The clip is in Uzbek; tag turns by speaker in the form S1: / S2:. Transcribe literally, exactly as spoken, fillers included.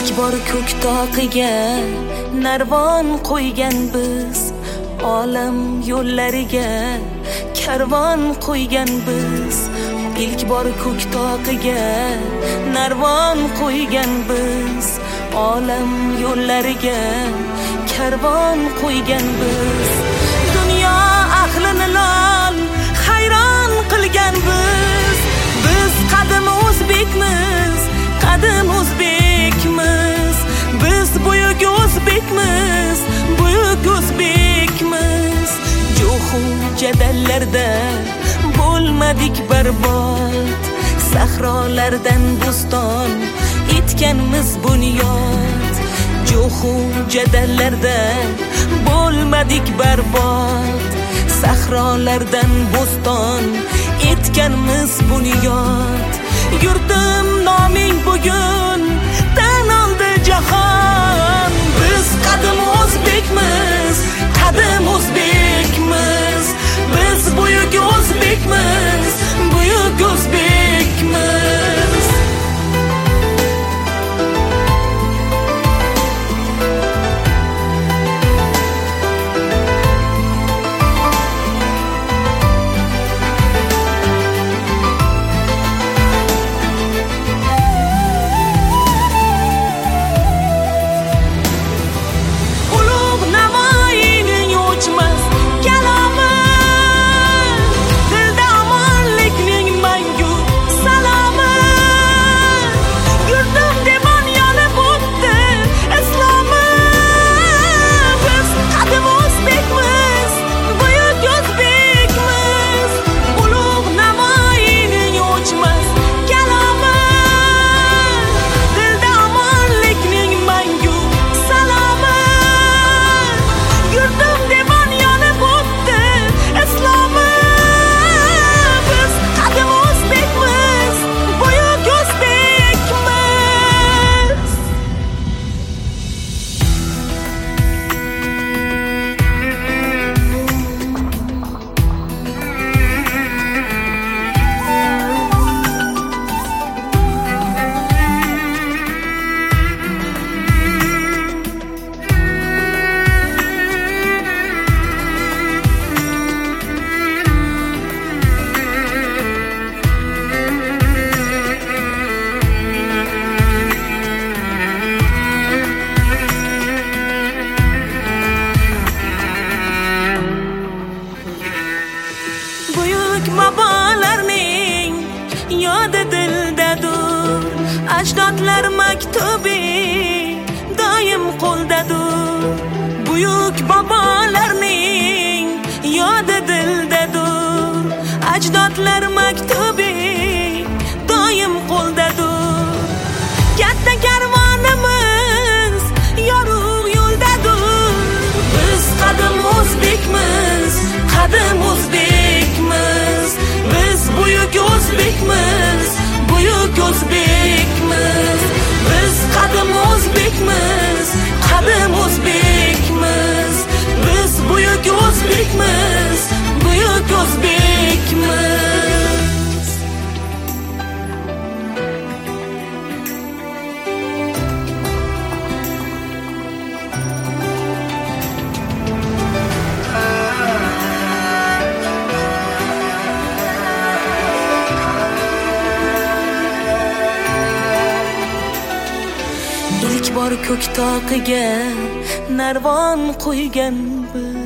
S1: ilk bor ko'k toqiga narvon qo'ygan biz, olam yo'llariga karvon qo'ygan biz. ilk bor ko'k toqiga narvon qo'ygan biz, olam yo'llariga karvon qo'ygan biz. Dunyo ahlini lol hayron qilgan biz. Biz qadim o'zbekmiz, qadim o'zbekmiz. Biz buyuk o'zbekmiz, buyuk o'zbekmiz. Jo'xu jadallarda bo'lmadik barbod, sahrolardan bo'ston etganmiz bunyod. Jo'xu jadallarda bo'lmadik barbod, sahrolardan bo'ston etganmiz bunyod. Yurtim noming bugun tan oldi jahon. Biz qadim o'zbekmiz, qadim o'zbekmiz. Biz buyuk o'zbekmiz, buyuk o'zbekmiz. Babalarning yodi dildadur, ajdodlar maktubi doim qo'ldadur. Buyuk babalarning yodi dildadur, ajdodlar maktubi doim qo'ldadur. Katta karvonimiz yorug' yo'ldadur. Biz qadim o'zbekmiz, qadim o'zbekmiz. Biz buyuk o'zbekmiz, buyuk o'zbekmiz. Biz qadim o'zbekmiz, qadim o'zbekmiz. Biz buyuk o'zbekmiz, buyuk o'zbekmiz. ilk bor ko'k toqiga narvon qo'ygan biz.